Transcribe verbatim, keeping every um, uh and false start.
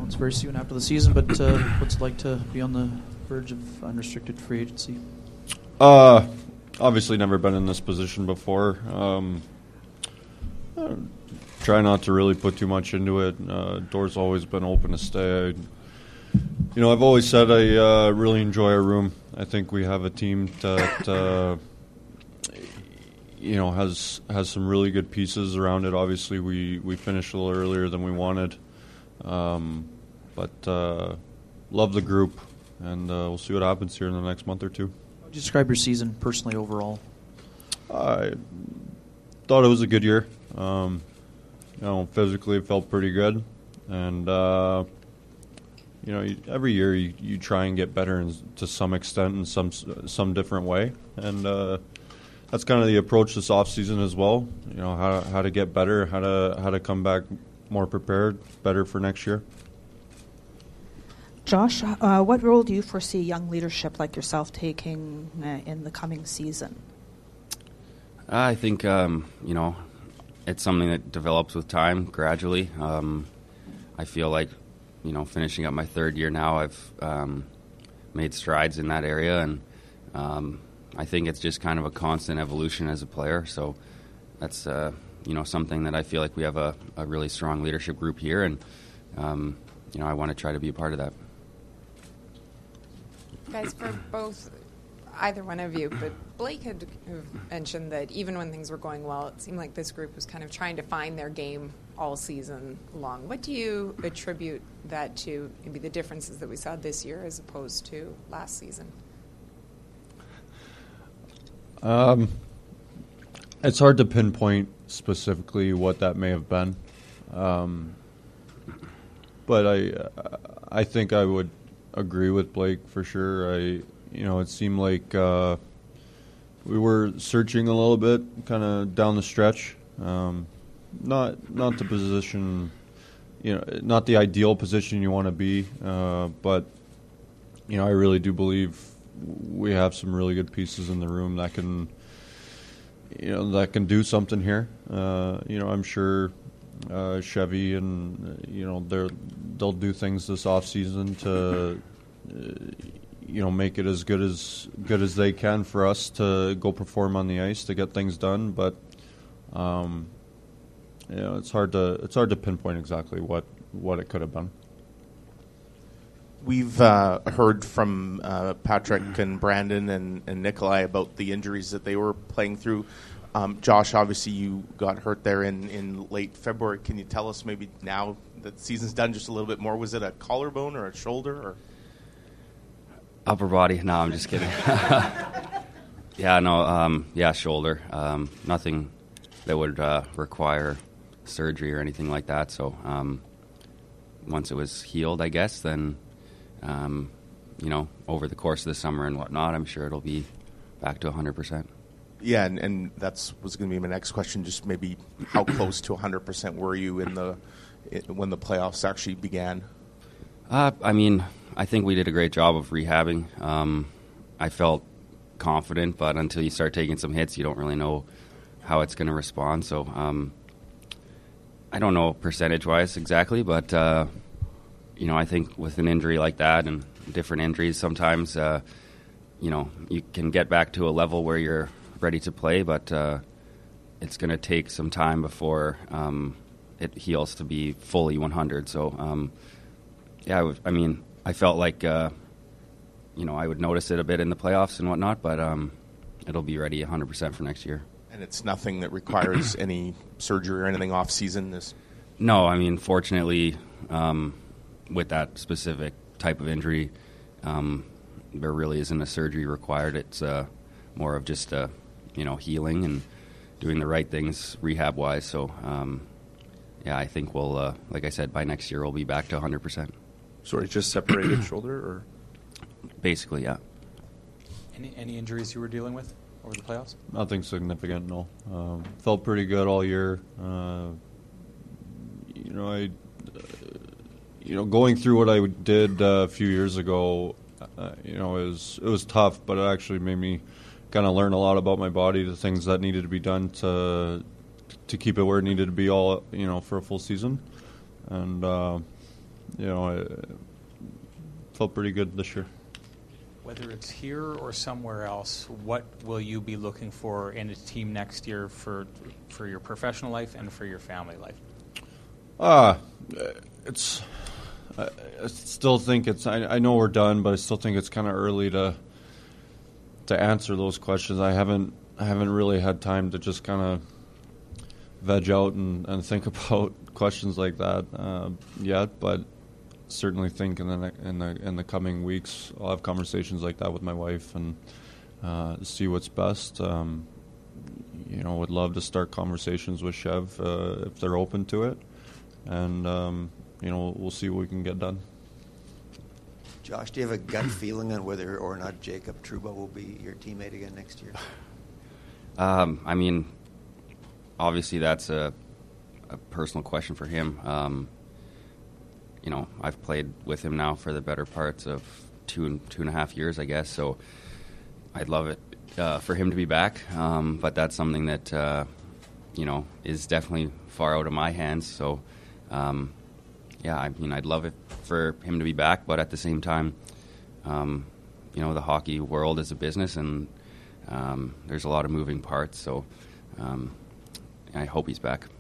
it's very soon after the season, but uh, what's it like to be on the verge of unrestricted free agency? Uh, obviously never been in this position before. Um, uh, try not to really put too much into it. Uh, door's always been open to stay. I, you know, I've always said I uh, really enjoy our room. I think we have a team that, uh, you know, has has some really good pieces around it. Obviously, we, we finished a little earlier than we wanted. Um, but uh, love the group, and uh, we'll see what happens here in the next month or two. How would you describe your season personally overall? I thought it was a good year. Um, you know, physically it felt pretty good, and uh, you know, you, every year you, you try and get better in, to some extent in some some different way, and uh, that's kind of the approach this off season as well. You know, how how to get better, how to how to come back more prepared, better for next year. Josh, uh, what role do you foresee young leadership like yourself taking uh, in the coming season? I think, um, you know, it's something that develops with time, gradually. Um, I feel like, you know, finishing up my third year now, I've um, made strides in that area, and um, I think it's just kind of a constant evolution as a player. So that's, uh, you know, something that I feel like we have a, a really strong leadership group here, and, um, you know, I want to try to be a part of that. Guys, for both, either one of you, but Blake had mentioned that even when things were going well, it seemed like this group was kind of trying to find their game all season long. What do you attribute that to, maybe the differences that we saw this year as opposed to last season? Um, it's hard to pinpoint specifically what that may have been, um, but I, I think I would agree with Blake for sure. I, you know, it seemed like uh, we were searching a little bit, kind of down the stretch. Um, not not the position, you know, not the ideal position you want to be, uh, but you know, I really do believe we have some really good pieces in the room that can, you know, that can do something here. Uh, you know, I'm sure uh, Chevy and uh, you know they're they'll do things this off season to uh, you know make it as good as good as they can for us to go perform on the ice to get things done. But um, you know, it's hard to it's hard to pinpoint exactly what, what it could have been. We've uh, heard from uh, Patrick and Brandon and, and Nikolai about the injuries that they were playing through. Um, Josh, obviously you got hurt there in, in late February. Can you tell us maybe now that the season's done just a little bit more? Was it a collarbone or a shoulder? Or upper body? No, I'm just kidding. yeah, no, um, yeah, shoulder. Um, nothing that would uh, require surgery or anything like that. So um, once it was healed, I guess, then... Um, you know, over the course of the summer and whatnot, I'm sure it'll be back to one hundred percent. Yeah, and, and that's was going to be my next question. Just maybe how close to one hundred percent were you in the in, when the playoffs actually began? Uh, I mean, I think we did a great job of rehabbing. Um, I felt confident, but until you start taking some hits, you don't really know how it's going to respond. So um, I don't know percentage-wise exactly, but... Uh, You know, I think with an injury like that and different injuries, sometimes, uh, you know, you can get back to a level where you're ready to play, but uh, it's going to take some time before um, it heals to be fully one hundred. So, um, yeah, I, w- I mean, I felt like, uh, you know, I would notice it a bit in the playoffs and whatnot, but um, it'll be ready one hundred percent for next year. And it's nothing that requires any surgery or anything off season? This? No, I mean, fortunately... Um, with that specific type of injury, um, there really isn't a surgery required. It's uh, more of just, uh, you know, healing and doing the right things rehab-wise. So, um, yeah, I think we'll, uh, like I said, by next year we'll be back to one hundred percent. Sorry, just separated shoulder? Or basically, yeah. Any, any injuries you were dealing with over the playoffs? Nothing significant, no. Um, felt pretty good all year. Uh, you know, I... You know, going through what I did uh, a few years ago, uh, you know, it was, it was tough, but it actually made me kind of learn a lot about my body, the things that needed to be done to to keep it where it needed to be all, you know, for a full season. And, uh, you know, I felt pretty good this year. Whether it's here or somewhere else, what will you be looking for in a team next year for for your professional life and for your family life? Ah, it's. I, I still think it's. I, I know we're done, but I still think it's kind of early to to answer those questions. I haven't. I haven't really had time to just kind of veg out and, and think about questions like that uh, yet, but. Certainly think in the ne- in the in the coming weeks I'll have conversations like that with my wife and uh, see what's best. Um, you know, would love to start conversations with Chev uh, if they're open to it, and um, you know we'll see what we can get done. Josh, do you have a gut feeling on whether or not Jacob Trouba will be your teammate again next year? Um, I mean, obviously that's a, a personal question for him. Um, You know, I've played with him now for the better parts of two and two and a half years, I guess. So I'd love it uh, for him to be back, um, but that's something that uh, you know is definitely far out of my hands. So um, yeah, I mean, I'd love it for him to be back, but at the same time, um, you know, the hockey world is a business, and um, there's a lot of moving parts. So um, I hope he's back.